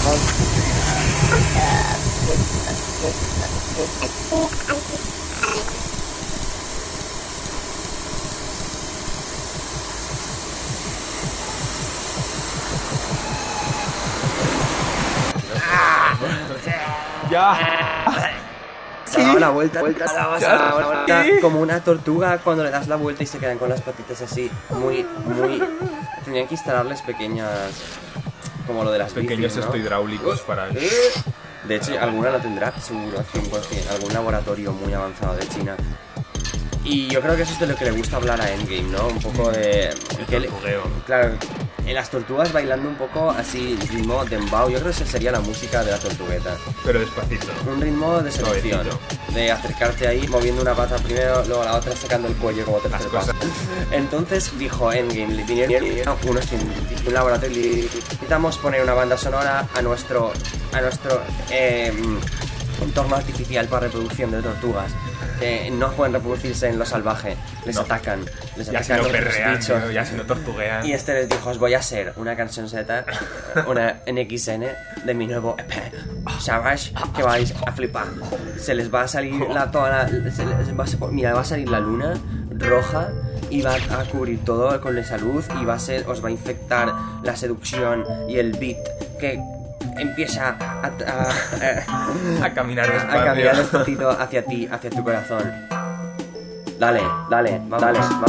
Ya. Sí. La vuelta, como una tortuga cuando le das la vuelta y se quedan con las patitas así, muy... Tenían que instalarles pequeñas... Como lo de las pequeños bicis, ¿no? hidráulicos para... De hecho, alguna lo tendrá, seguro, 100%. Algún laboratorio muy avanzado de China. Y yo creo que eso es de lo que le gusta hablar a Endgame, ¿no? Un poco de... El tortugueo. Claro, en las tortugas bailando un poco así, ritmo dembow. Yo creo que esa sería la música de la tortugueta. Pero despacito. Un ritmo de selección. De acercarte ahí, moviendo una pata primero, luego la otra sacando el cuello como tercer paso. Entonces dijo Endgame, vinieron unos científicos, un laboratorio, y necesitamos poner una banda sonora a nuestro entorno artificial para reproducción de tortugas. No pueden reproducirse en lo salvaje, les atacan ya si no los perrean, bichos, tío, ya si no tortuguean. y este les dijo, os voy a hacer una canción Z, una NXN de mi nuevo EP, Savage, que vais a flipar. Se les va a salir mira, va a salir la luna roja y va a cubrir todo con esa luz y os va a infectar la seducción y el beat que empieza a caminar despacito hacia ti, hacia tu corazón. Dale, vamos.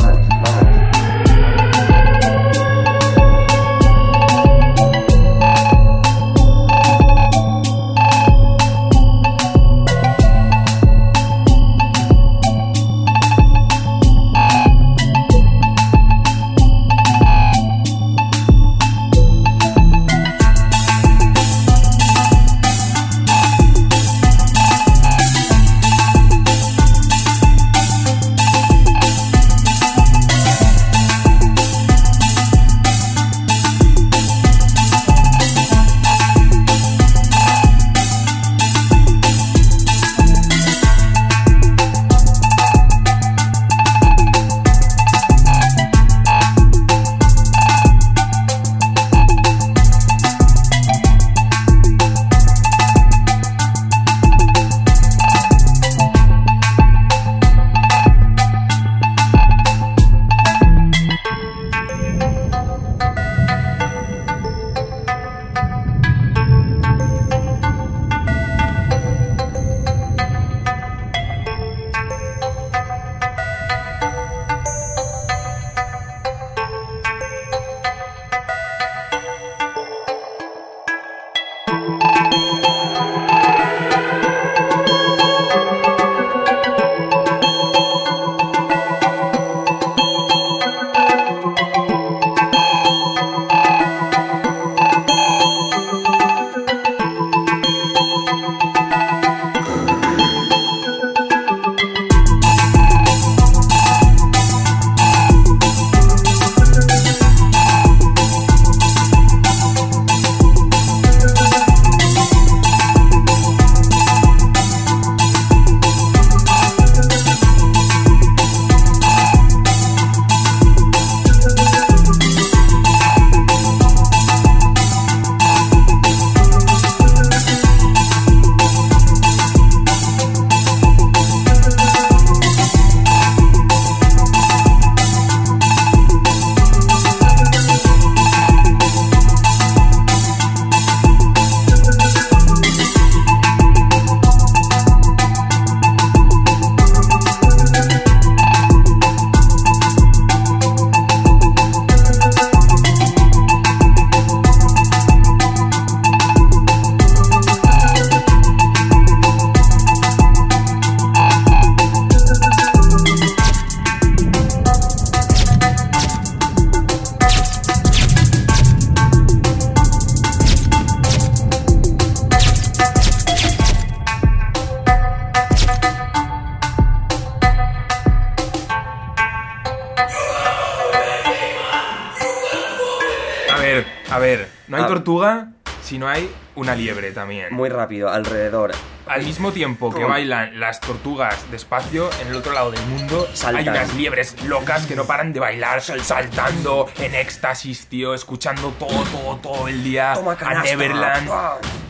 A ver, no hay tortuga si no hay una liebre también. Muy rápido, alrededor. Al mismo tiempo que bailan las tortugas despacio, en el otro lado del mundo hay unas liebres locas que no paran de bailar, saltando en éxtasis, tío, escuchando todo el día a Neverland.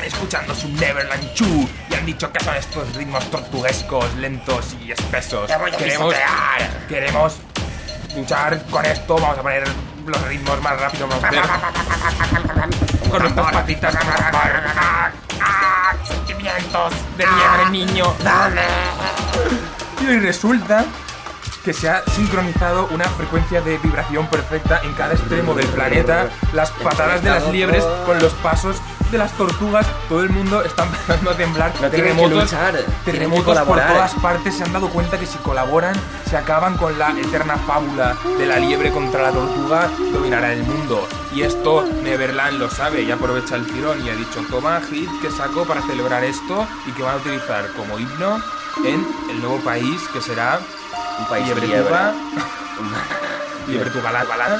escuchando su Neverland Chew y han dicho que son estos ritmos tortuguescos, lentos y espesos. Te voy a pisotear. Queremos luchar con esto, vamos a poner los ritmos más rápidos, vamos a hacer con nuestras patitas. Sentimientos de liebre, niño. ¡Dame! Y resulta que se ha sincronizado una frecuencia de vibración perfecta en cada extremo del planeta. Las patadas de las liebres con los pasos de las tortugas. Todo el mundo está empezando a temblar. No tienen que luchar, tienen que terremotos por colaborar. todas partes. Se han dado cuenta que si colaboran, se acaban con la eterna fábula de la liebre contra la tortuga, dominará el mundo. Y esto Neverland lo sabe y aprovecha el tirón y ha dicho: toma, hit que saco para celebrar esto y que van a utilizar como himno en el nuevo país que será Un país Liebretuga. Liebretuga la balada.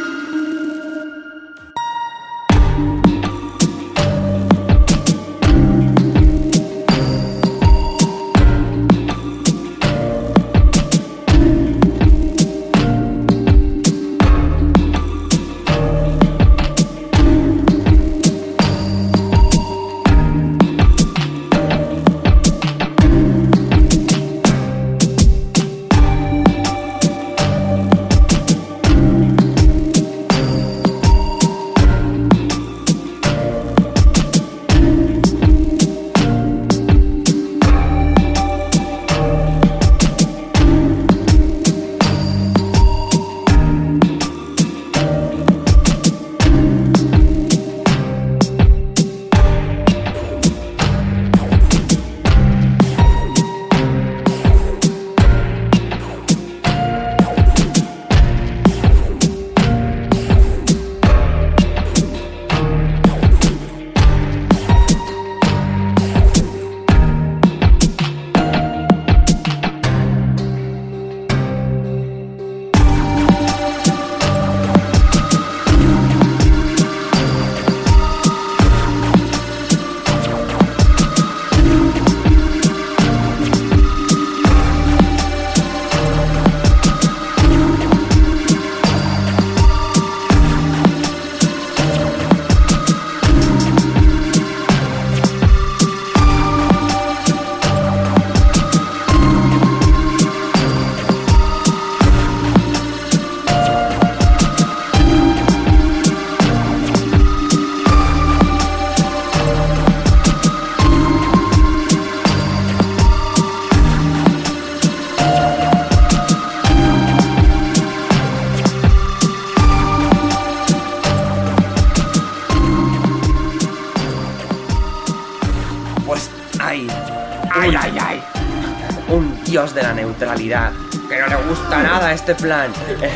Un dios de la neutralidad que no le gusta nada este plan.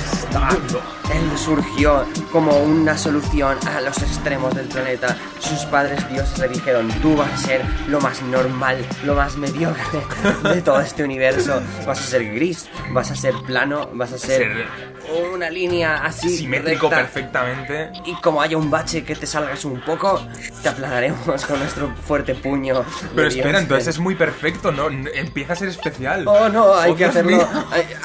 Él surgió como una solución a los extremos del planeta. Sus padres dioses le dijeron: tú vas a ser lo más normal, lo más mediocre de todo este universo. Vas a ser gris, vas a ser plano, vas a ser una línea así simétrico recta. Perfectamente. Y como haya un bache que te salgas un poco, te aplanaremos con nuestro fuerte puño. Pero espera, entonces es muy perfecto, ¿no? Empieza a ser especial. Oh, no, hay que Dios hacerlo. mío.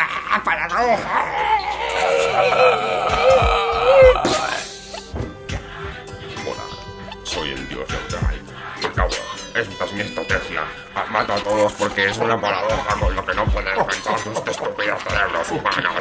Hola, soy el dios neutral. Acabo. Esta es mi estrategia. Mato a todos porque es una paradoja con lo que no pueden pensar sus estúpidos cerebros humanos.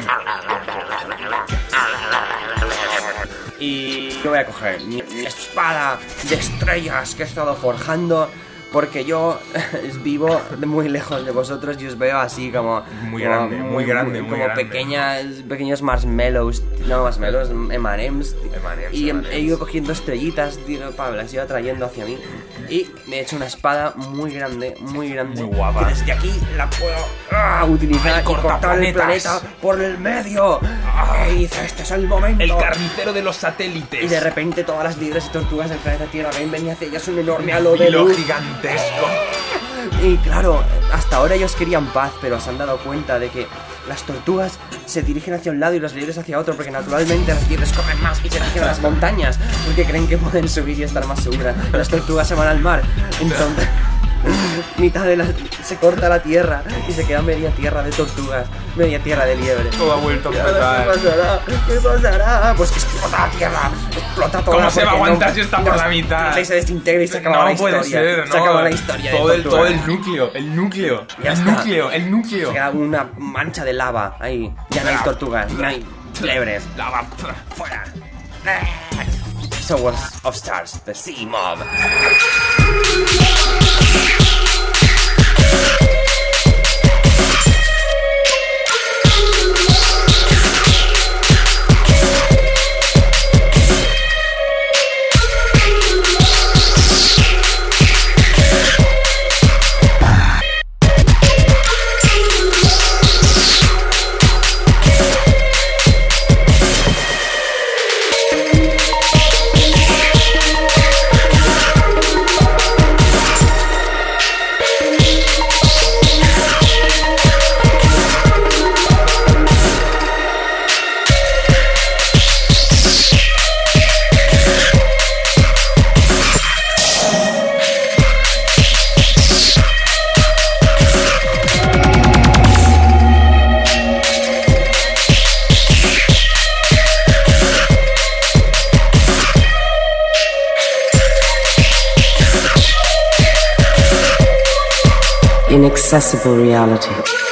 Y yo voy a coger mi espada de estrellas que he estado forjando, porque yo vivo muy lejos de vosotros y os veo así como... Muy grande, muy grande, muy como grande. pequeños marshmallows, no marshmallows, M&M's. Y M&Ms. he ido cogiendo estrellitas, tío, para las iba trayendo hacia mí. Y me he hecho una espada muy grande, Muy guapa. que desde aquí la puedo utilizar ¡Ay, y cortar el cortaplanetas! planeta por el medio. Y dice: este es el momento. El carnicero de los satélites. Y de repente todas las liebres y tortugas del planeta Tierra ven hacia ellas un enorme halo de Hilo luz. gigantesco. Y claro, hasta ahora ellos querían paz, pero se han dado cuenta de que las tortugas se dirigen hacia un lado y las liebres hacia otro, porque naturalmente las liebres corren más y se dirigen a las montañas, porque creen que pueden subir y estar más seguras. Las tortugas se van al mar, entonces mitad de se corta la tierra y se queda media tierra de tortugas, media tierra de liebres. Todo ha vuelto a ¿Y ahora empezar. qué pasará? ¿Qué pasará? Pues que explota la tierra, explota toda. ¿Cómo se va a porque aguantar si está por la mitad? Se desintegra y se acaba la No puede historia. ser, no. Se acaba la historia Todo de el Tortuga. núcleo, Ya el está. núcleo, el núcleo. Se queda una mancha de lava ahí. Ya no hay tortugas, no hay lebres. Lava. Fuera. Sowers of Stars, the Sea Mob. Inaccessible reality.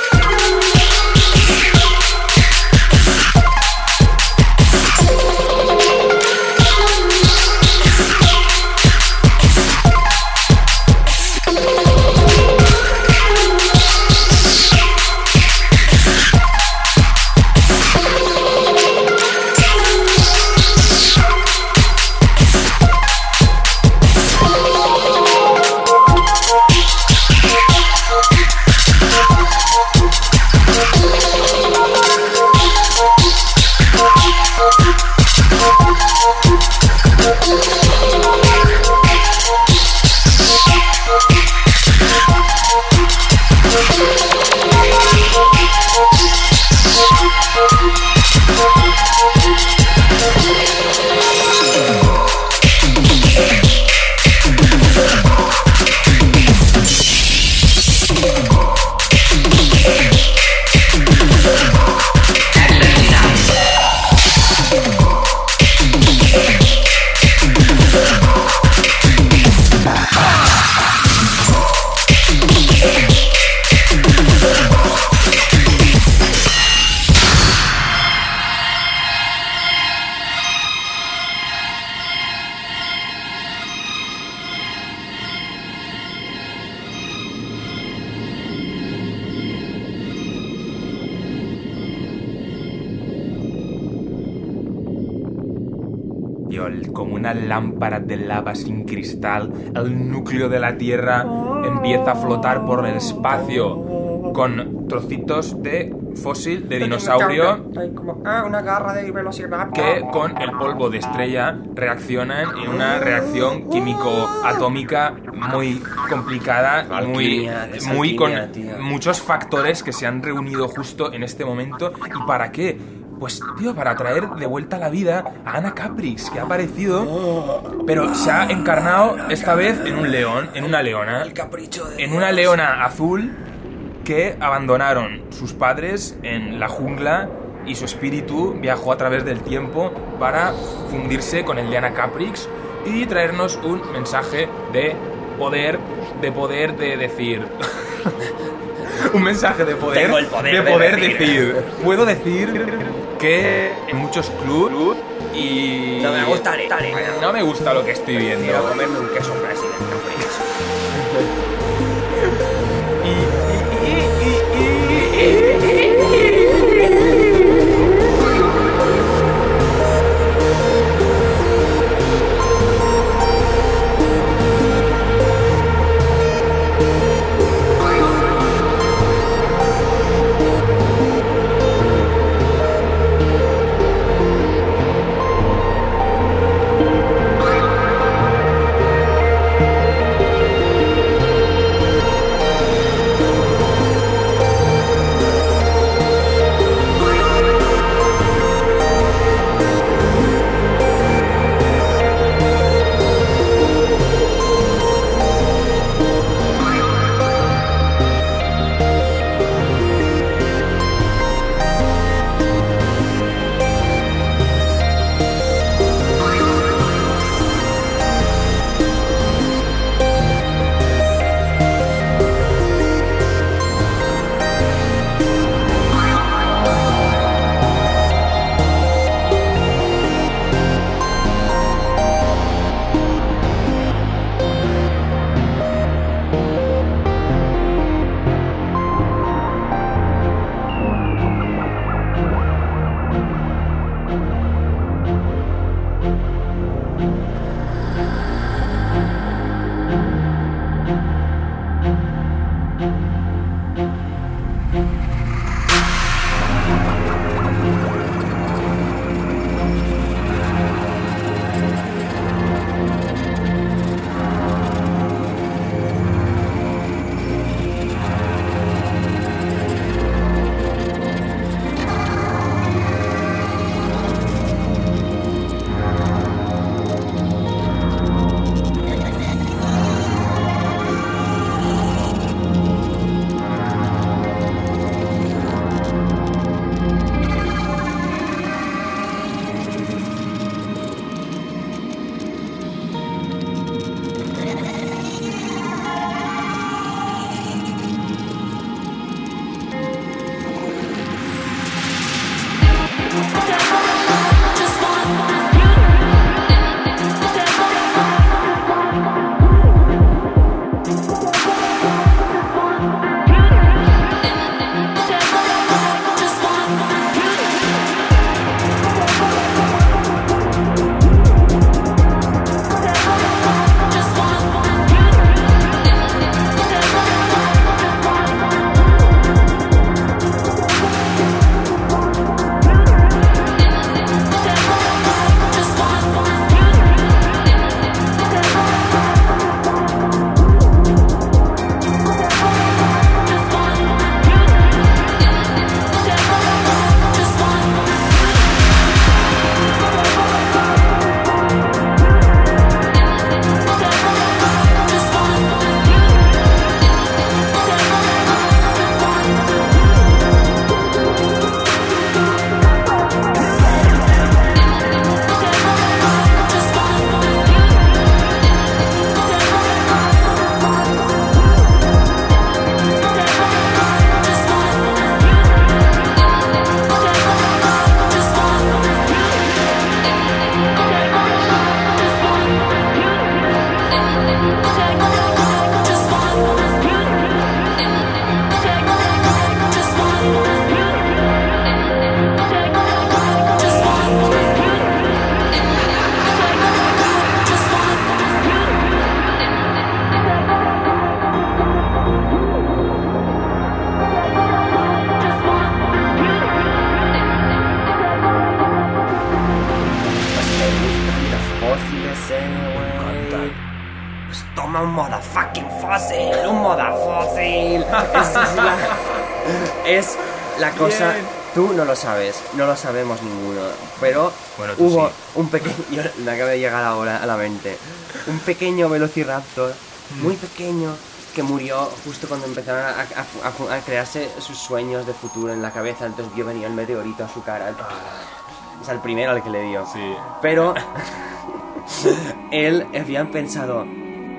Como una lámpara de lava sin cristal, el núcleo de la Tierra empieza a flotar por el espacio con trocitos de fósil de dinosaurio Una garra de velociraptor. que con el polvo de estrella reaccionan en una reacción químico-atómica muy complicada, muy con tío. muchos factores que se han reunido justo en este momento. ¿Y para qué? Pues, tío, para traer de vuelta a la vida a Anna Caprix, que ha aparecido, pero se ha encarnado esta vez en un león, en una leona. El capricho de En una leona azul que abandonaron sus padres en la jungla y su espíritu viajó a través del tiempo para fundirse con el de Anna Caprix y traernos un mensaje de poder, de decir... un mensaje de poder, Tengo el poder de decir. decir. Puedo decir que en muchos clubs y... No me gusta, No me gusta lo que estoy viendo. Quiero comerme un queso President Capricho. toma un motherfucking fósil, un motherfósil. Es la cosa... Bien. Tú no lo sabes, no lo sabemos ninguno, pero Bueno, tú hubo sí. un pequeño... Me acaba de llegar ahora a la mente. Un pequeño velociraptor, muy pequeño, que murió justo cuando empezaron a crearse sus sueños de futuro en la cabeza. Entonces vio venir el meteorito a su cara. Es el primero al que le dio. Sí. Pero él había pensado,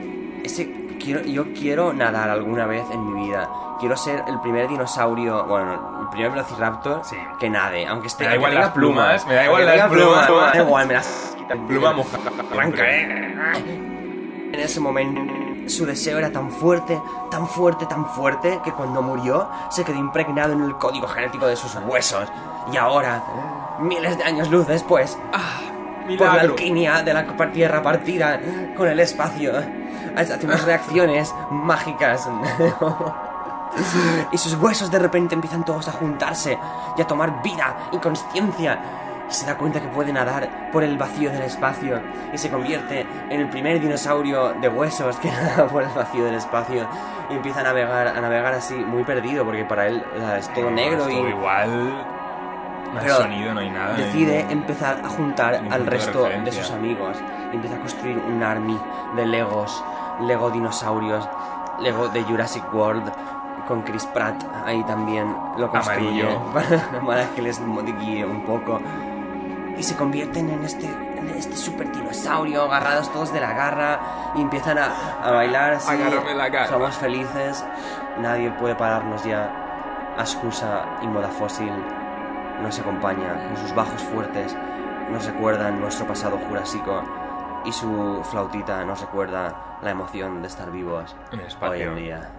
yo quiero nadar alguna vez en mi vida. Quiero ser el primer dinosaurio, bueno, el primer velociraptor Sí. que nade, aunque esté... Me da igual tenga las plumas, me da igual aunque las tenga plumas. Me da igual, me las... Pluma mojada. Arrancaré. En ese momento su deseo era tan fuerte, tan fuerte, tan fuerte, que cuando murió se quedó impregnado en el código genético de sus huesos. Y ahora, miles de años luz después, por la Milagro. alquimia de la tierra partida con el espacio, hace unas reacciones mágicas. Y sus huesos de repente empiezan todos a juntarse y a tomar vida y consciencia. Y se da cuenta que puede nadar por el vacío del espacio y se convierte en el primer dinosaurio de huesos que nada por el vacío del espacio. Y empieza a navegar así, muy perdido, porque para él es todo negro Es y... todo igual. No hay Pero sonido, no hay nada. decide empezar a juntar ningún al punto de resto de referencia. sus amigos y empieza a construir un army de Legos, Lego dinosaurios, Lego de Jurassic World, con Chris Pratt ahí también lo construye para que les guíe un poco, y se convierten en este super dinosaurio, agarrados todos de la garra, y empiezan a bailar así. Agárrame la garra. Somos felices, nadie puede pararnos ya. Ascusa y Modafósil nos acompaña con sus bajos fuertes, nos recuerdan nuestro pasado jurásico, y su flautita nos recuerda la emoción de estar vivos En el espacio. hoy en día.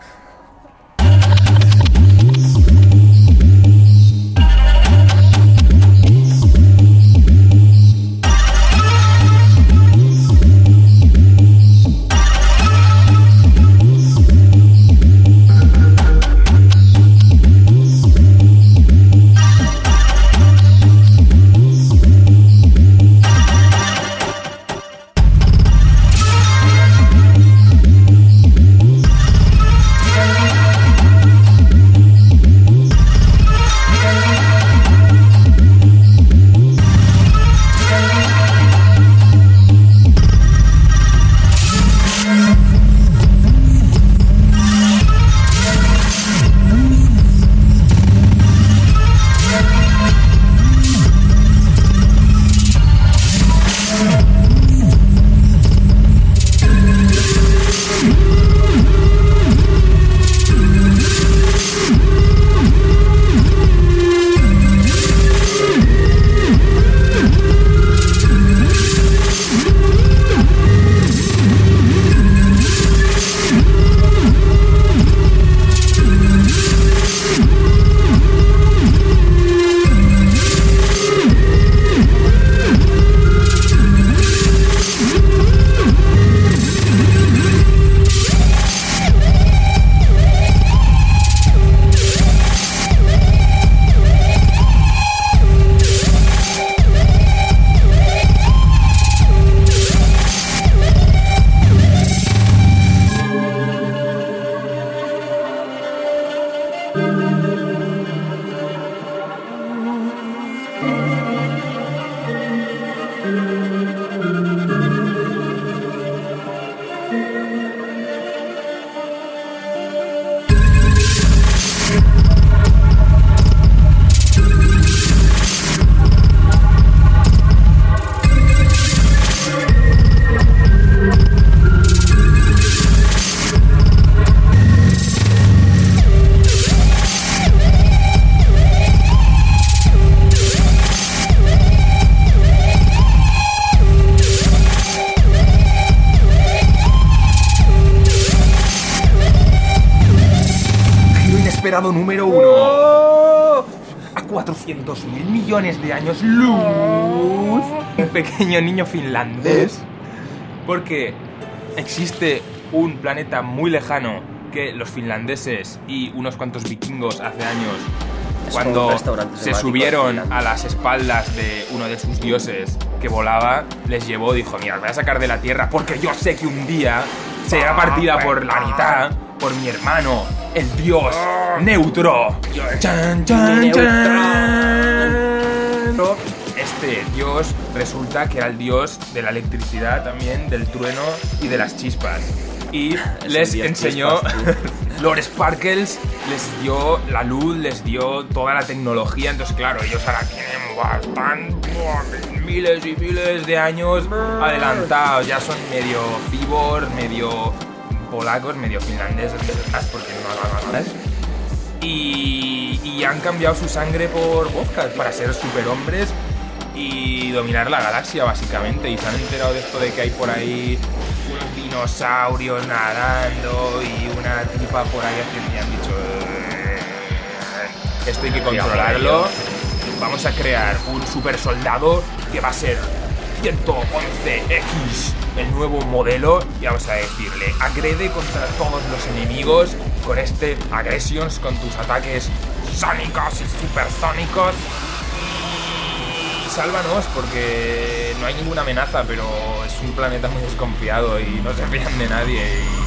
Inesperado número 1. A 400.000 millones de años luz. Un pequeño niño finlandés. Porque existe un planeta muy lejano que los finlandeses y unos cuantos vikingos hace años, Es cuando como un restaurante se temático subieron de Finlandia. a las espaldas de uno de sus dioses que volaba, les llevó, dijo, mira, os voy a sacar de la tierra porque yo sé que un día será partida por la mitad por mi hermano, el dios Neutro. ¡Chan, chan, chan! Este dios resulta que era el dios de la electricidad también, del trueno y de las chispas. Y les enseñó, Lord Sparkles les dio la luz, les dio toda la tecnología. Entonces claro, ellos ahora tienen miles y miles de años adelantados. Ya son medio cyborg, medio polacos, medio finlandeses, porque no más. Y han cambiado su sangre por vodka para ser superhombres y dominar la galaxia básicamente. Y se han enterado de esto de que hay por ahí unos dinosaurios nadando y una tipa por ahí haciendo, y han dicho esto hay que controlarlo. Vamos a crear un super soldado que va a ser 111X, el nuevo modelo, y vamos a decirle, agrede contra todos los enemigos con este Aggressions, con tus ataques sónicos y supersónicos, y sálvanos porque no hay ninguna amenaza, pero es un planeta muy desconfiado y no se fían de nadie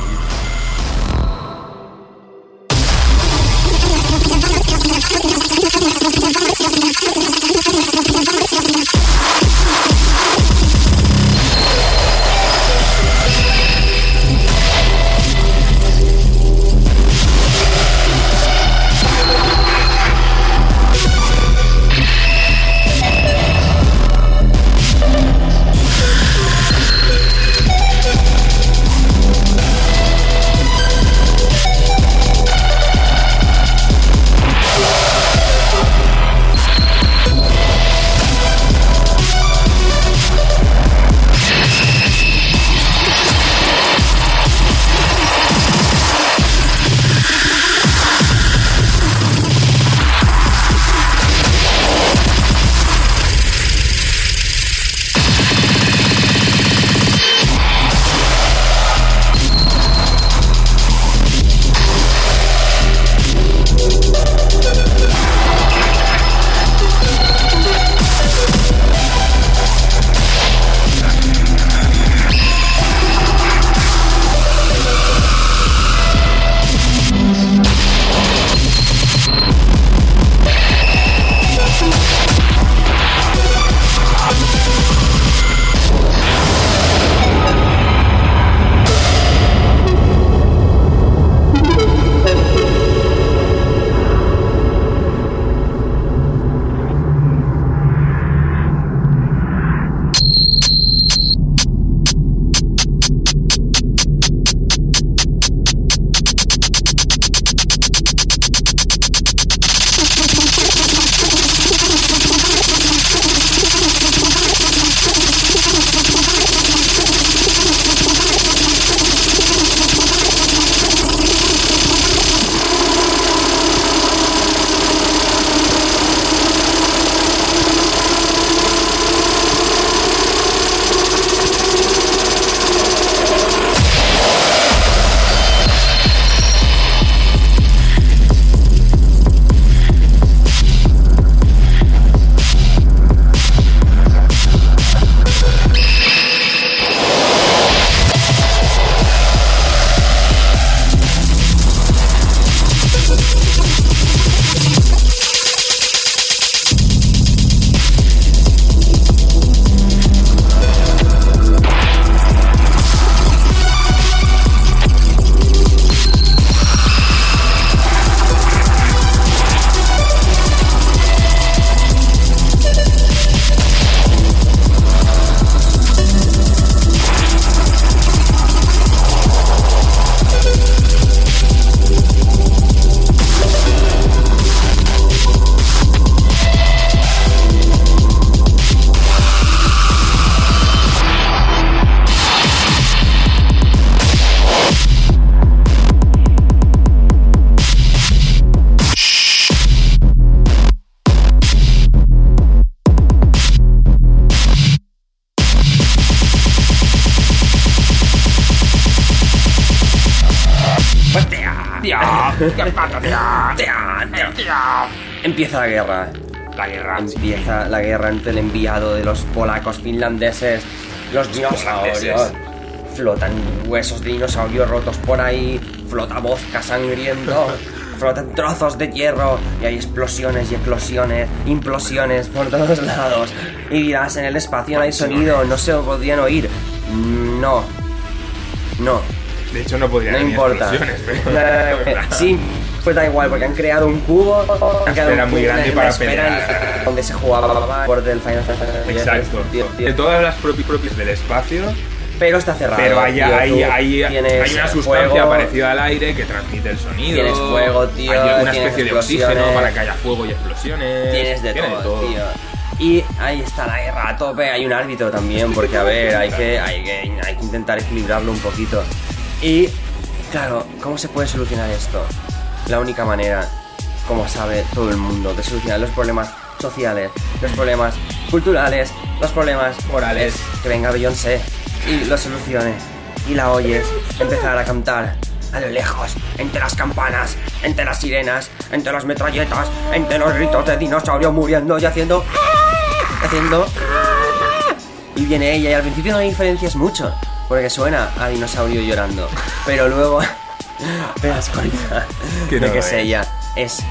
¿Qué pasa, Empieza la guerra. Empieza la guerra entre el enviado de los polacos finlandeses, los dinosaurios, flotan huesos de dinosaurios rotos por ahí, flota vodka sangriento, flotan trozos de hierro y hay explosiones y eclosiones, implosiones por todos lados. Y dirás, en el espacio no hay sonido, no se podrían oír. No. De hecho, no podría No haber ni importa. explosiones, pero... Sí, pues da igual, porque han creado un cubo. Han creado esfera muy grande para esfera pelear. donde se jugaba por del Final Fantasy. Exacto. De todas las propias del espacio, Pero está cerrado. pero hay tío, tú hay tienes una sustancia fuego, parecida al aire que transmite el sonido. Tienes fuego, tío, Hay una tienes especie de oxígeno explosiones. para que haya fuego y explosiones. Tienes de Tiene todo, tío. Y ahí está la guerra a tope. Hay un árbitro también, porque a ver, hay que intentar equilibrarlo un poquito. Y claro, ¿cómo se puede solucionar esto? La única manera, como sabe todo el mundo, de solucionar los problemas sociales, los problemas culturales, los problemas Morales. es que venga Beyoncé y lo solucione. Y la oyes empezar a cantar a lo lejos, entre las campanas, entre las sirenas, entre las metralletas, entre los gritos de dinosaurio muriendo y haciendo... Y viene ella y al principio no hay diferencias mucho, porque suena a dinosaurio llorando, pero luego te das cuenta Que de no que es es. ella, es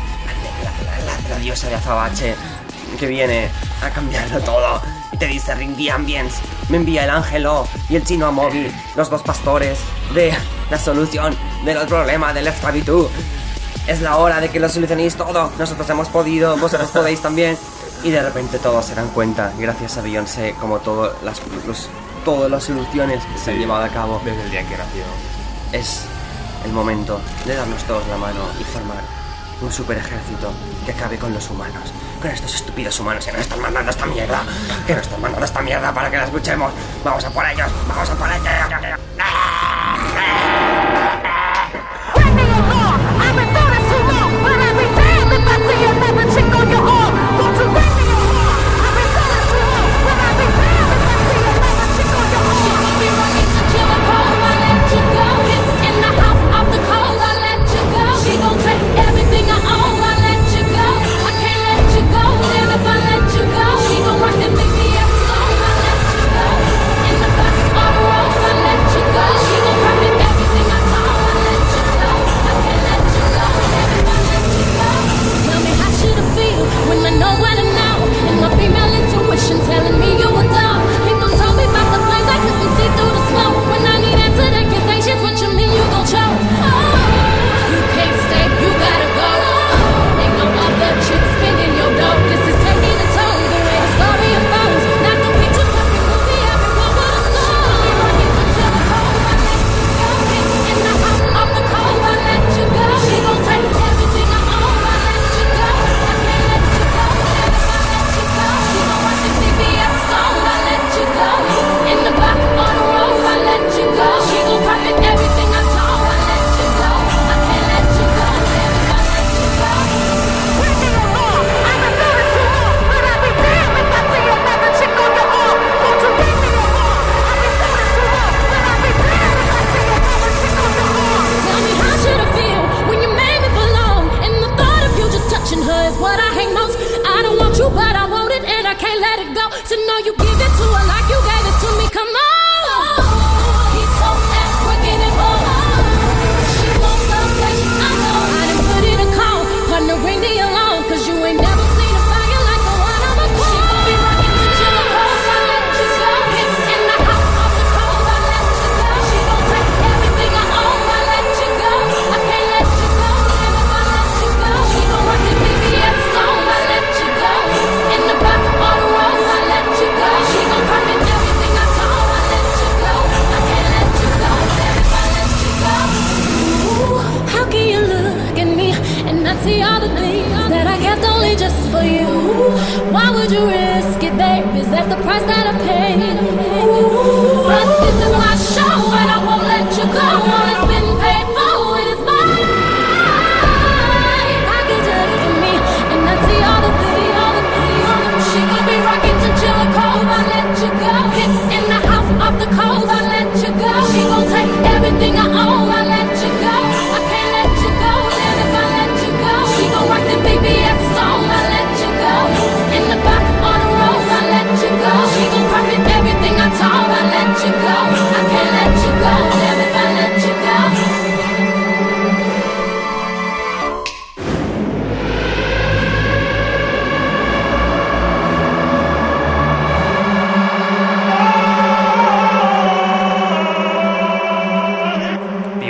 la diosa de Azabache que viene a cambiarlo todo y te dice Ring the Ambience, me envía el Ángelo y el chino Amobi, los dos pastores de la solución de los problemas de la esclavitud. Es la hora de que lo solucionéis todo, nosotros hemos podido, vosotros podéis también. Y de repente todos se dan cuenta, gracias a Beyoncé, como todas las soluciones que se han llevado a cabo. Desde el día en que nació. Es el momento de darnos todos la mano y formar un super ejército que acabe con los humanos, con estos estúpidos humanos que nos están mandando esta mierda, para que la escuchemos. Vamos a por ellos, vamos a por ellos. Everything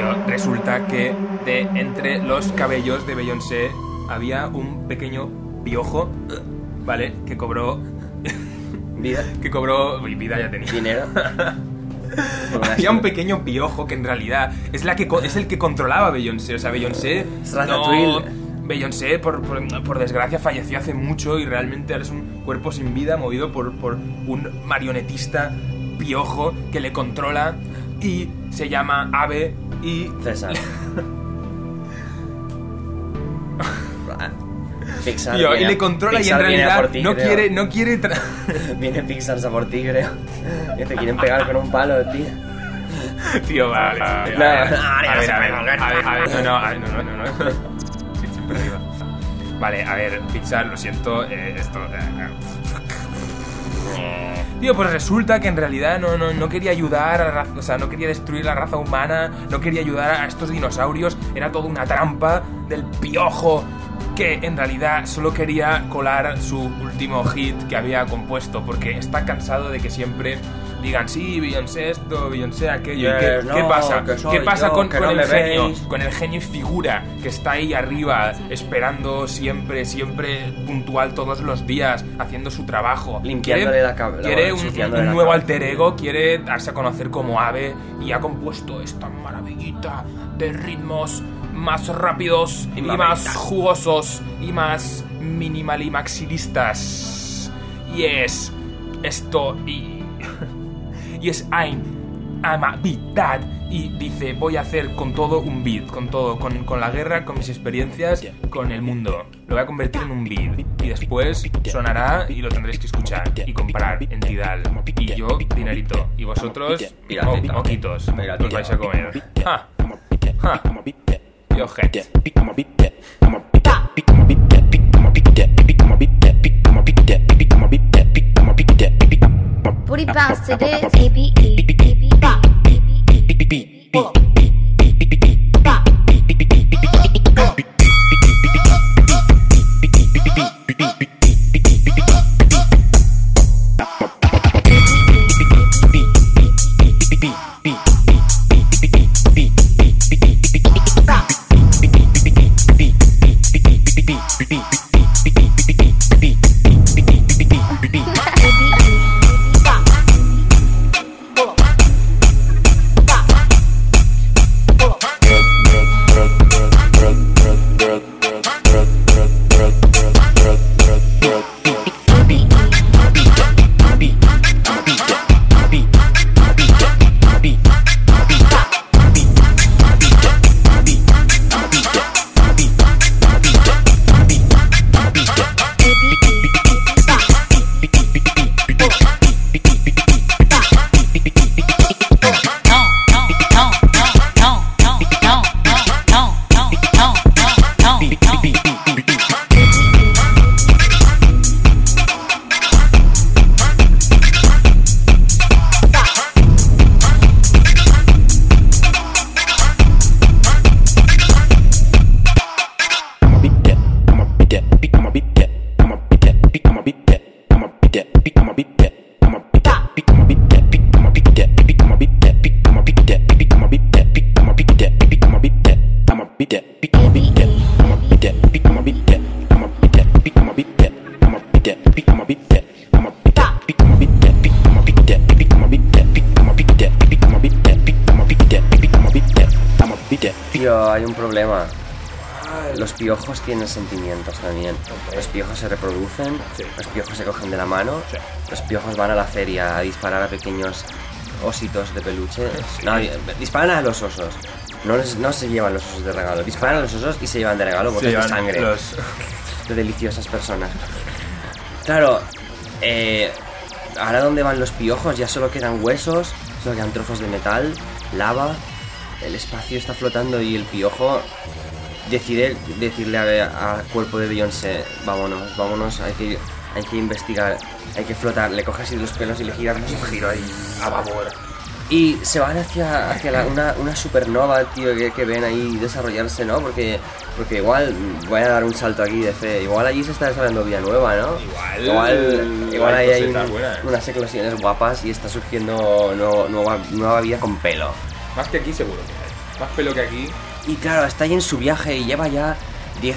Tío, resulta que de entre los cabellos de Beyoncé había un pequeño piojo, ¿vale? Que cobró... Vida. Que cobró... Uy, vida ya tenía. Dinero. Había un pequeño piojo que en realidad es el que controlaba a Beyoncé. O sea, Beyoncé... Beyoncé, por desgracia, falleció hace mucho y realmente ahora es un cuerpo sin vida movido por un marionetista piojo que le controla y se llama Ave y... César. Pixar Tío, viene, y le controla Pixar y en realidad ti, no quiere viene Pixar a por ti, creo. Que te quieren pegar con un palo, tío. Tío, vale. A ver. No. Sí, siempre arriba. Vale, a ver, Pixar, lo siento, esto... Tío, pues resulta que en realidad no quería ayudar a la raza, o sea, no quería destruir la raza humana, no quería ayudar a estos dinosaurios, era toda una trampa del piojo que en realidad solo quería colar su último hit que había compuesto, porque está cansado de que siempre digan, sí, Beyoncé esto, Beyoncé aquello. Yes, ¿Qué pasa? ¿Qué pasa con no el genio? veis? Con el genio figura que está ahí arriba, esperando siempre puntual todos los días, haciendo su trabajo. Limpiándole la cabeza. Quiere un nuevo alter ego, quiere darse a conocer como Ave y ha compuesto esta maravillita de ritmos más rápidos y más jugosos y más minimal y maxilistas. Y es esto y es I'm a beat dad. Y dice, voy a hacer con todo un beat, con la guerra, con mis experiencias, con el mundo. Lo voy a convertir en un beat. Y después sonará y lo tendréis que escuchar y comprar en Tidal. Y yo, dinerito. Y vosotros, moquitos. Os vais a comer. ¡Ja! ¡Ja! Y ojete. Booty bounce to this, ABE, bop, pull up, bop, Tío, hay un problema. Los piojos tienen sentimientos también. Los piojos se reproducen, los piojos se cogen de la mano, los piojos van a la feria a disparar a pequeños ositos de peluche. No, disparan a los osos. No se llevan los osos de regalo. Disparan a los osos y se llevan de regalo botes de sangre de deliciosas personas. Claro, ahora ¿dónde van los piojos? Ya solo quedan huesos, solo quedan trozos de metal, lava. El espacio está flotando y el piojo decide decirle al cuerpo de Beyoncé, vámonos, hay que investigar, hay que flotar. Le coge así de los pelos y le gira un giro ahí a babor. Y se van hacia una supernova, tío, que ven ahí desarrollarse, ¿no? Porque igual voy a dar un salto aquí de fe. Igual allí se está desarrollando vida nueva, ¿no? Igual ahí hay unas eclosiones guapas y está surgiendo nueva vida con pelo. Más que aquí seguro Más pelo que aquí. Y claro, está ahí en su viaje y lleva ya 10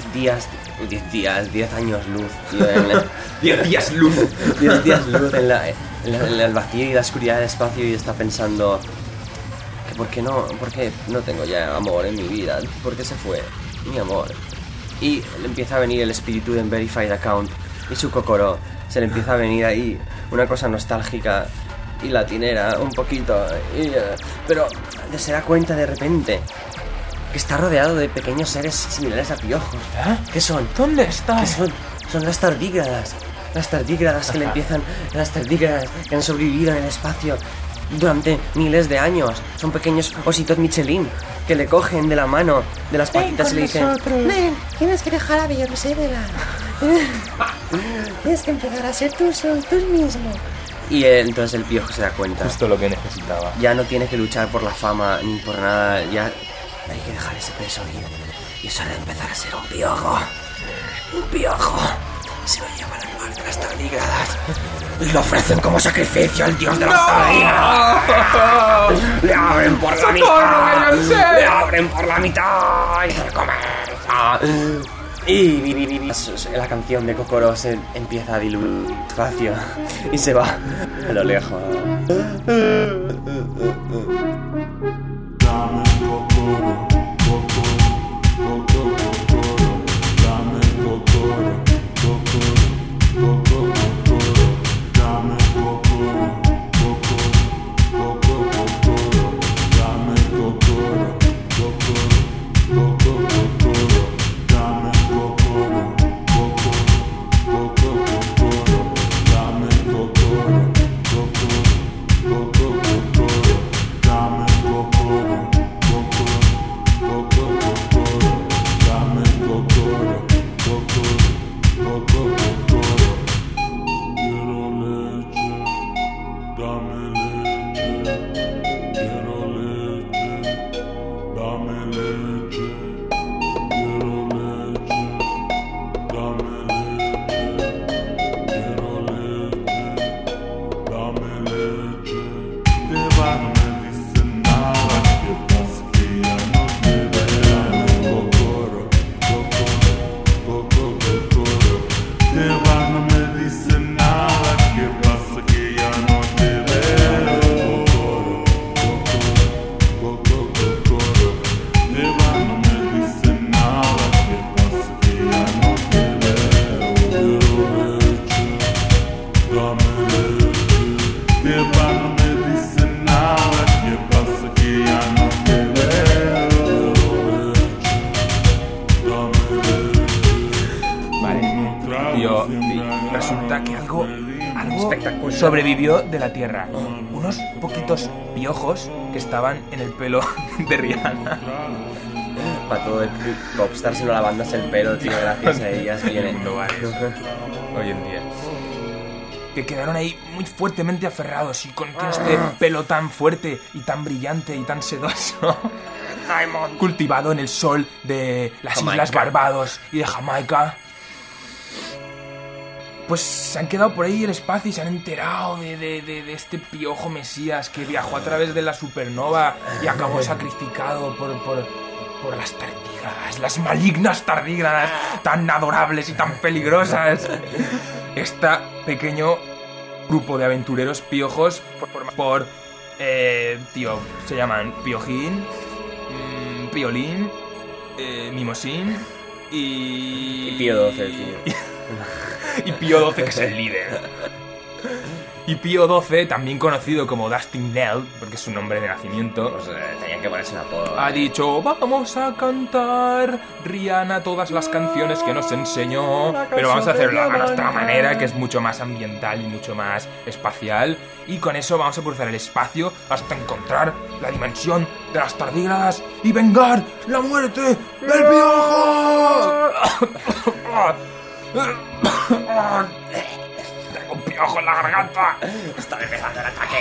años luz, tío, 10 días luz. 10 días luz en el vacío y la oscuridad del espacio y está pensando que ¿por qué no tengo ya amor en mi vida? ¿Por qué se fue mi amor? Y le empieza a venir el espíritu de Verified Account y su Kokoro. Se le empieza a venir ahí una cosa nostálgica y latinera un poquito. Pero se da cuenta de repente que está rodeado de pequeños seres similares a piojos. ¿Qué son? ¿Dónde está? ¿Qué son? Son las tardígradas. Las tardígradas que le empiezan... Las tardígradas que han sobrevivido en el espacio durante miles de años. Son pequeños ositos Michelin que le cogen de la mano, de las patitas y le dicen... Ven, tienes que dejar a Beyoncé de lado. Tienes que empezar a ser tú mismo. Y entonces el piojo se da cuenta. Justo lo que necesitaba. Ya no tiene que luchar por la fama ni por nada. Ya hay que dejar ese peso y es hora de empezar a ser un piojo. Un piojo. Se lo llevan al mar de las tardígradas y lo ofrecen como sacrificio al dios de las tardígradas. Le abren por la mitad. Le abren por la mitad y se comen. Y la canción de Kokoro se empieza a diluir despacio y se va a lo lejos. Resulta que algo espectacular sobrevivió de la Tierra. Unos poquitos piojos que estaban en el pelo de Rihanna. Para todo el popstar sino lavándose el pelo, tío, gracias a ellas vienen. Hoy en día. Que quedaron ahí muy fuertemente aferrados y con este pelo tan fuerte y tan brillante y tan sedoso. Cultivado en el sol de las Islas Barbados y de Jamaica. Pues se han quedado por ahí en el espacio y se han enterado de este piojo mesías que viajó a través de la supernova y acabó sacrificado por las tardígradas, las malignas tardígradas tan adorables y tan peligrosas. Este pequeño grupo de aventureros piojos por se llaman Piojín, Piolín, Mimosín y Pío XII, tío. Y Pío XII, que es el líder. Y Pío XII, también conocido como Dustin Nell, porque es su nombre de nacimiento, pues tenían que ponerse un apodo. Ha dicho, vamos a cantar Rihanna todas las canciones que nos enseñó, pero vamos a hacerlo a nuestra manera, que es mucho más ambiental y mucho más espacial. Y con eso vamos a cruzar el espacio hasta encontrar la dimensión de las tardígradas y vengar la muerte del piojo. Tengo un piojo en la garganta. Está empezando el ataque.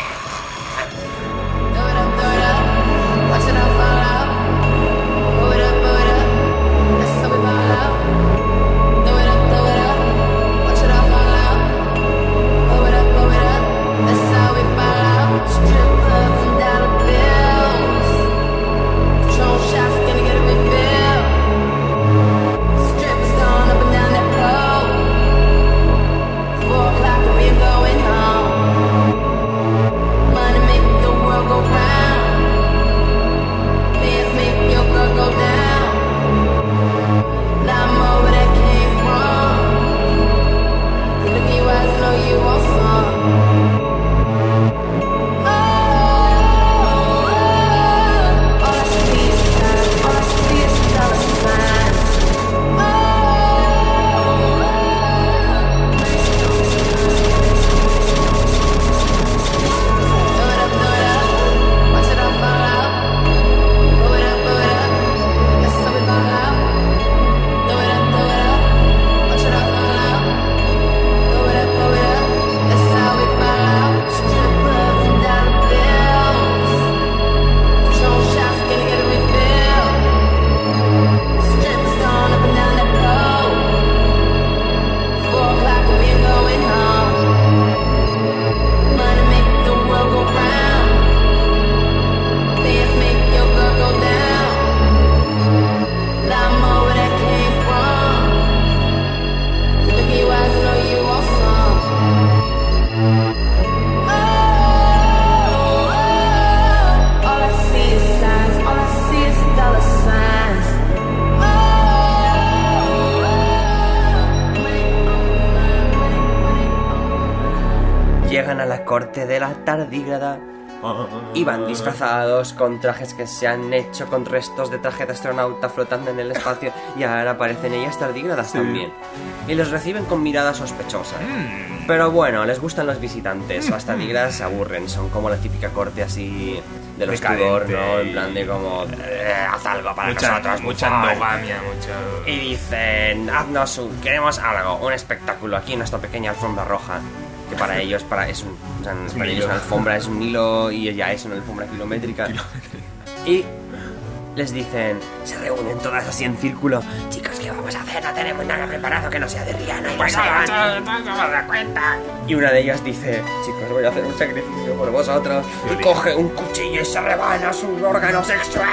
corte de la tardígrada. Y van disfrazados con trajes que se han hecho con restos de traje de astronauta flotando en el espacio. Y ahora aparecen ellas tardígradas también. Y los reciben con miradas sospechosas. Pero bueno, les gustan los visitantes. Las tardígradas se aburren, son como la típica corte así de los Tudor, ¿no? En plan de como... haz algo para nosotros, mucha endogamia, mucho... Y dicen, queremos algo, un espectáculo aquí en nuestra pequeña alfombra roja. Que para ellos, para ellos una alfombra es un hilo y ya es una alfombra kilométrica. Y les dicen, se reúnen todas así en círculo. Chicos, ¿qué vamos a hacer? No tenemos nada preparado que no sea de Rihanna. Y pues no se da cuenta. Y una de ellas dice, chicos, voy a hacer un sacrificio por vosotros. Y coge un cuchillo y se rebana su órgano sexual.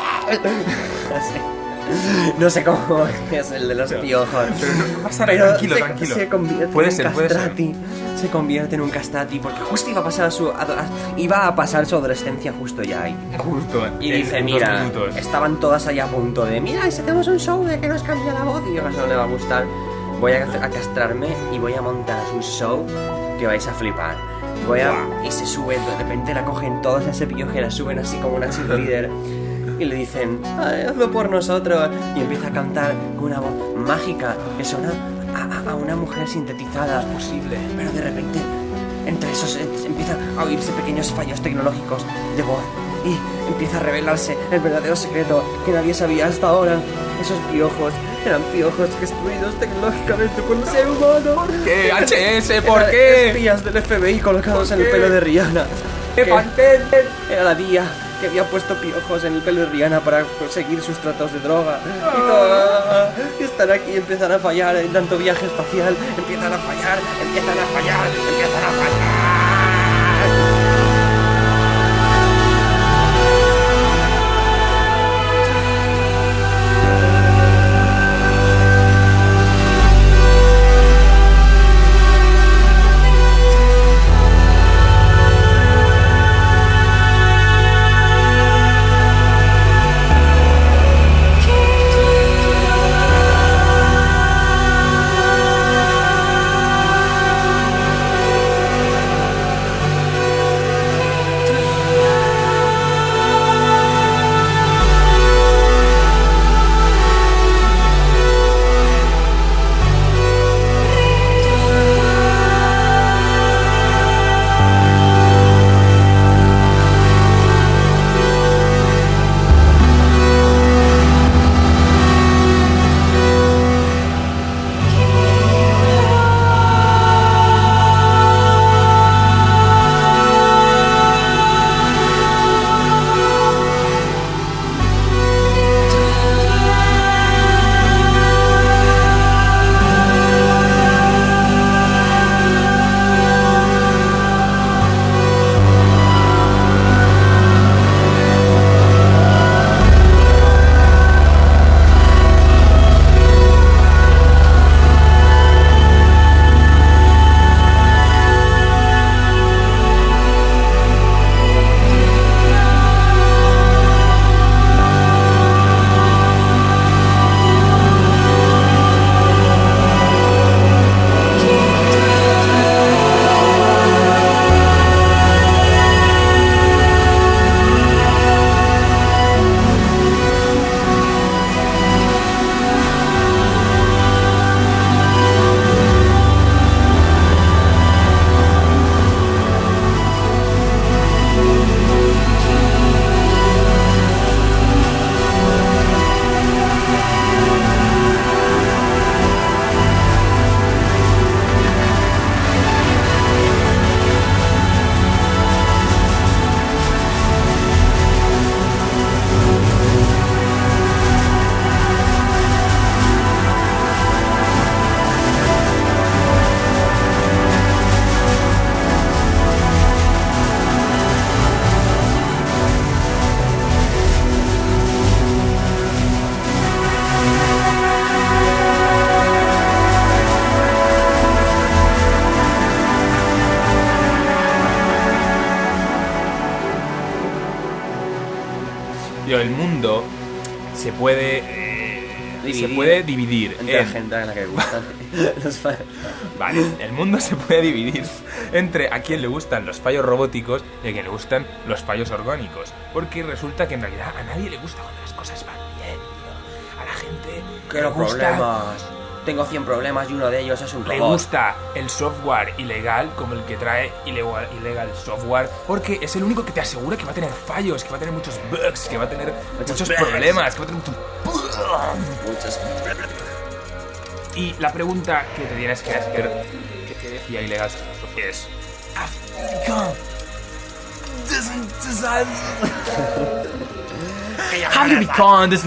Así. No sé cómo es el de los piojos. Pero no pasa nada, tranquilo. Se convierte en un castrati. Se convierte en un castrati porque justo iba a pasar su adolescencia justo ya ahí. Justo. Y dice, mira, estaban todas ahí a punto de, mira, si hacemos un show de que nos cambia la voz y a eso no le va a gustar. Voy a castrarme y voy a montar un show que vais a flipar. Y se sube, de repente la cogen todas a ese pillo que la suben así como una cheerleader. Y le dicen, hazlo por nosotros. Y empieza a cantar con una voz mágica que suena a una mujer sintetizada. Es posible. Pero de repente, entre esos empiezan a oírse pequeños fallos tecnológicos de voz. Y empieza a revelarse el verdadero secreto que nadie sabía hasta ahora. Esos piojos eran piojos construidos tecnológicamente por el ser humano. ¿Por qué? HS, ¿por qué? Espías del FBI colocados en el pelo de Rihanna. Era la día que había puesto piojos en el pelo de Rihanna para conseguir sus tratos de droga. Y están aquí y empiezan a fallar en tanto viaje espacial. Empiezan a fallar. El mundo se puede se puede dividir entre la gente a la que le gustan los fallos. Vale, el mundo se puede dividir entre a quien le gustan los fallos robóticos y a quien le gustan los fallos orgánicos. Porque resulta que en realidad a nadie le gusta cuando las cosas van bien, tío. A la gente ¿Qué los problemas? Tengo 100 problemas y uno de ellos es un robot. Le gusta el software ilegal, como el que trae ilegal software, porque es el único que te asegura que va a tener fallos, que va a tener muchos bugs, que va a tener muchos problemas, que va a tener muchos. Y la pregunta que te tienes que hacer, que decía ilegal, es Have you become this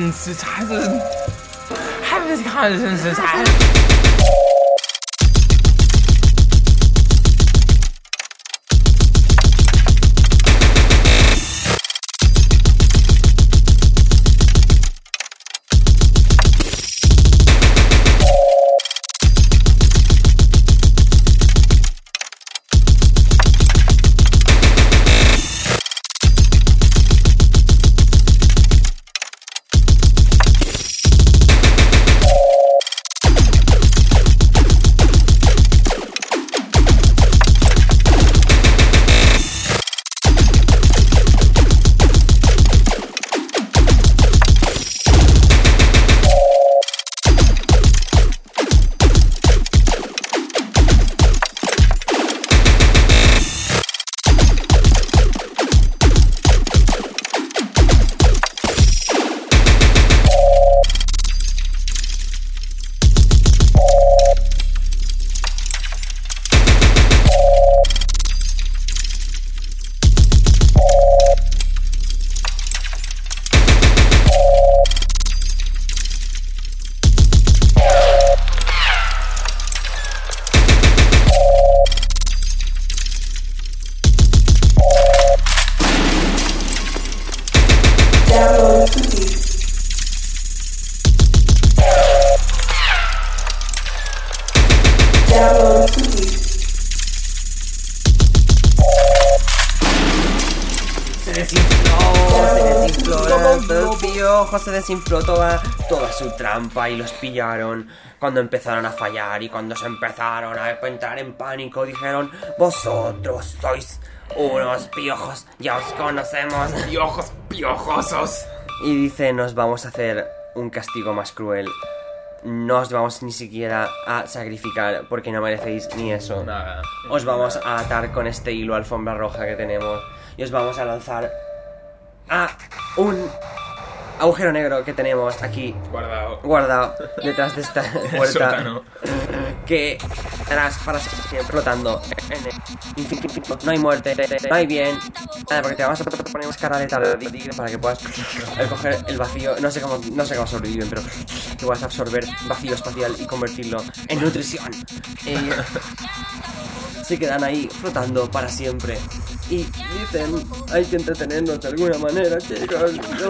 Se desinfló toda su trampa y los pillaron cuando empezaron a fallar y cuando se empezaron a entrar en pánico dijeron: vosotros sois unos piojos, ya os conocemos, piojos piojosos. Y dice: nos vamos a hacer un castigo más cruel, no os vamos ni siquiera a sacrificar porque no merecéis ni eso. Nada. Os vamos a atar con este hilo alfombra roja que tenemos y os vamos a lanzar a un agujero negro que tenemos aquí guardado detrás de esta puerta que estarás para siempre flotando en el infinito. No hay muerte, no hay bien, nada, porque te vamos a poner una escaraleta para que puedas coger el vacío. No sé cómo sobrevivir, pero que puedas absorber vacío espacial y convertirlo en nutrición. Se quedan ahí flotando para siempre y dicen: hay que entretenernos de alguna manera, chicos.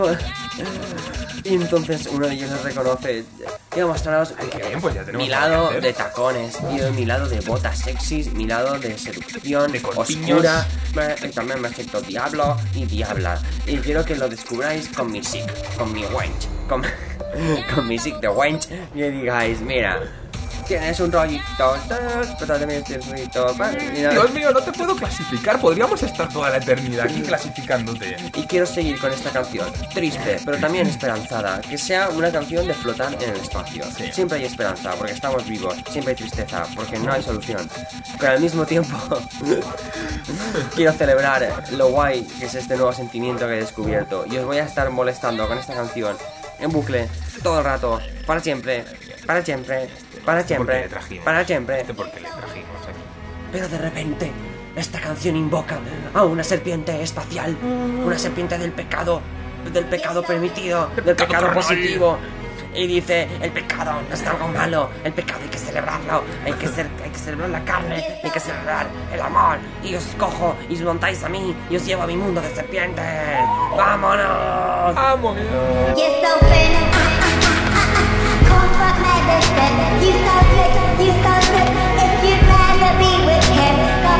Y entonces uno de ellos les reconoce: quiero mostraros pues mi lado de tacones, mi lado de botas sexys, mi lado de seducción de oscura, y también me siento diablo y diabla, y quiero que lo descubráis con mi sick, con mi wench, con mi sick de wench, y digáis: mira, tienes un rollito, pero también tienes un rollito. Dios mío, no te puedo clasificar. Podríamos estar toda la eternidad aquí clasificándote. Y quiero seguir con esta canción, triste, pero también esperanzada. Que sea una canción de flotar en el espacio. Sí. Siempre hay esperanza, porque estamos vivos. Siempre hay tristeza, porque no hay solución. Pero al mismo tiempo quiero celebrar lo guay que es este nuevo sentimiento que he descubierto. Y os voy a estar molestando con esta canción en bucle todo el rato, para siempre, para siempre, para siempre, para siempre. ¿Por qué le trajimos aquí? Pero de repente esta canción invoca a una serpiente espacial, una serpiente del pecado permitido, del pecado positivo. Y dice: el pecado no es algo malo, el pecado hay que celebrarlo, hay que celebrar la carne, hay que celebrar el amor. Y os cojo y os montáis a mí y os llevo a mi mundo de serpientes. ¡Vámonos! ¡Vámonos! You're so fit. Comfort medicine. You so sick. You so sick. If you'd rather be with him, go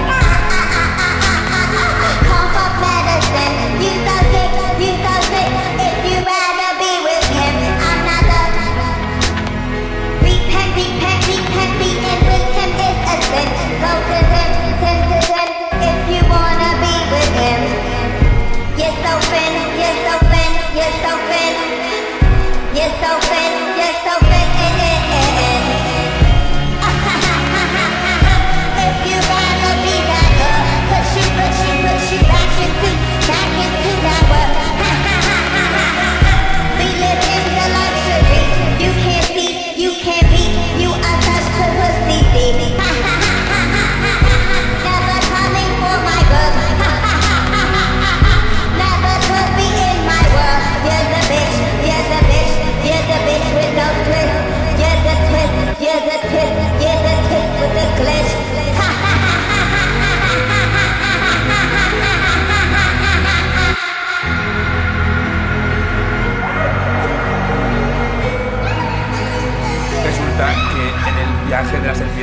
comfort medicine. You so sick. You so sick. If you'd rather be with him, I'm not the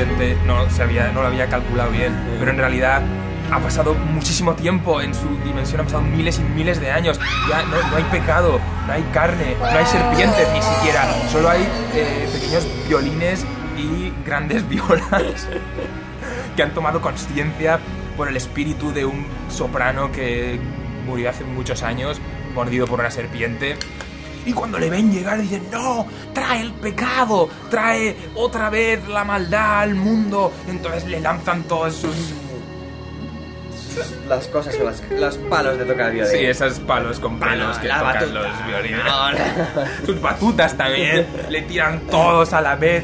serpiente no lo había calculado bien, pero en realidad ha pasado muchísimo tiempo en su dimensión, han pasado miles y miles de años. Ya no hay pecado, no hay carne, no hay serpientes ni siquiera. Solo hay pequeños violines y grandes violas que han tomado conciencia por el espíritu de un soprano que murió hace muchos años, mordido por una serpiente. Y cuando le ven llegar dicen, no, trae el pecado, trae otra vez la maldad al mundo. Entonces le lanzan todos sus... Las cosas con los palos de tocar el violín. Sí, esos palos con pelos que la tocan batuta. los violines. Sus batutas también, le tiran todos a la vez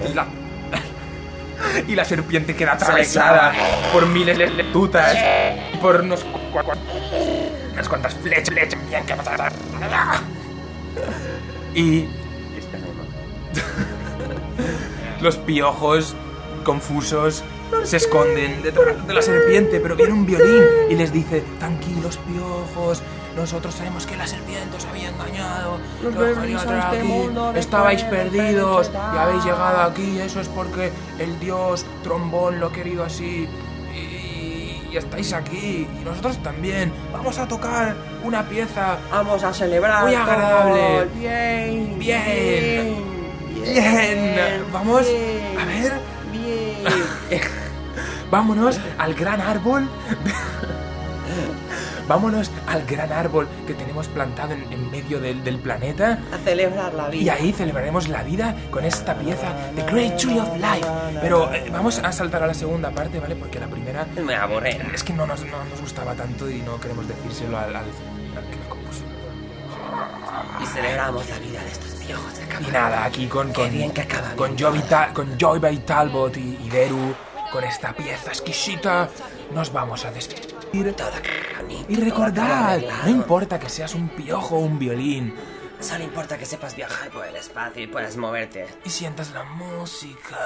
y la serpiente queda atravesada por miles de batutas y por unas cuantas flechas. Y los piojos confusos se esconden detrás de la serpiente, pero viene un violín y les dice, tranquilos piojos, nosotros sabemos que la serpiente os había engañado, Los que os venís quería a traer este aquí, mundo de estabais poder, perdidos de y habéis llegado aquí, eso es porque el dios Trombón lo ha querido así y estáis aquí y nosotros también. Vamos a tocar una pieza Vamos a celebrar. muy agradable. Bien. Bien. Bien. Vamos a ver. Bien. Vámonos al gran árbol. Vámonos al gran árbol que tenemos plantado en medio del planeta. A celebrar la vida. Y ahí celebraremos la vida con esta pieza, The Great Tree of Life. Pero vamos a saltar a la segunda parte, ¿vale? Porque la primera Me aburre. es que no nos gustaba tanto y no queremos decírselo al que la compuso. Y celebramos la vida de estos piojos de Y cámara. nada, aquí con bien que acaba con bien. Joy Talbot y Deru, con esta pieza exquisita, nos vamos a despedir. Todo bonito, Y todo recordad, arreglado. no importa que seas un piojo o un violín, Solo importa que sepas viajar por el espacio y puedas moverte. y sientas la música.